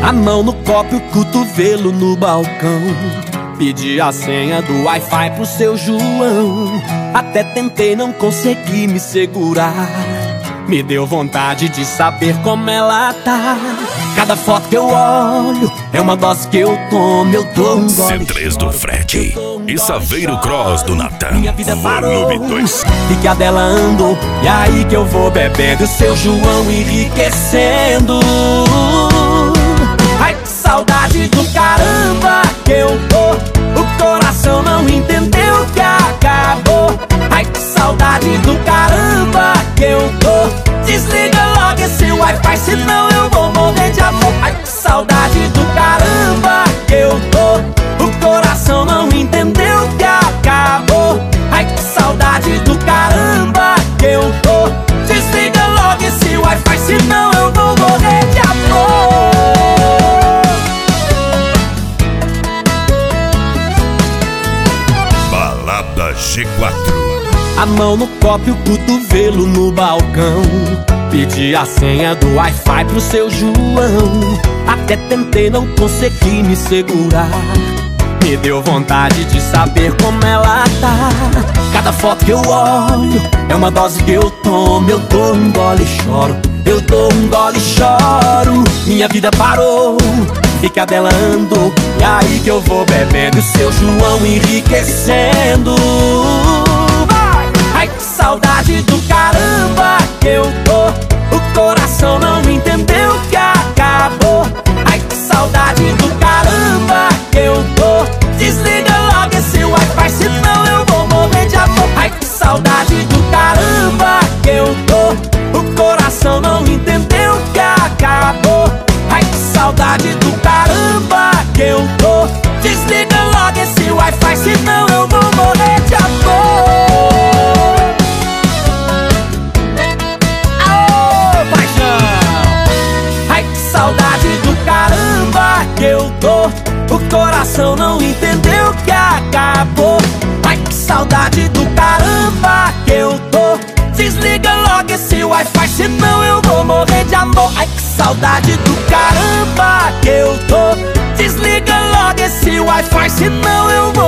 A mão no copo e o cotovelo no balcão. Pedi a senha do Wi-Fi pro seu João. Até tentei, não consegui me segurar. Me deu vontade de saber como ela tá. Cada foto que eu olho é uma dose que eu tomo. Eu dou um gole. C3 do Fred e Saveiro Cross do Natan. Minha vida parou, Volume 2. fique a dela andou. E aí que eu vou bebendo, seu João enriquecendo. Ai, que saudade do caramba que eu tô. O coração não entendeu que acabou. Ai, que saudade do caramba que eu tô. Desliga logo esse Wi-Fi, senão eu vou morrer de amor. Ai, que saudade do caramba que eu tô. O coração não entendeu que acabou. Ai, que saudade do caramba que eu tô. Desliga logo esse Wi-Fi, senão eu vou morrer de amor. Balada G4. A mão no copo e o cotovelo no balcão. Pedi a senha do Wi-Fi pro seu João. Até tentei, não consegui me segurar. Me deu vontade de saber como ela tá. Cada foto que eu olho é uma dose que eu tomo. Eu dou um gole e choro, eu dou um gole e choro. Minha vida parou, fica dela andou. E aí que eu vou bebendo, seu João enriquecendo. Ai, que saudade do caramba que eu tô. O coração não entendeu que acabou. Ai, que saudade do caramba que eu tô. Desliga logo esse Wi-Fi, senão eu vou morrer de amor. Ai, que saudade do caramba que eu tô. O coração não entendeu que acabou. Ai, que saudade do caramba que eu tô. Desliga logo esse Wi-Fi, senão eu vou morrer de amor. Saudade do caramba que eu tô. O coração não entendeu que acabou. Ai, que saudade do caramba que eu tô. Desliga logo esse Wi-Fi, senão eu vou morrer de amor. Ai, que saudade do caramba que eu tô. Desliga logo esse Wi-Fi, senão eu vou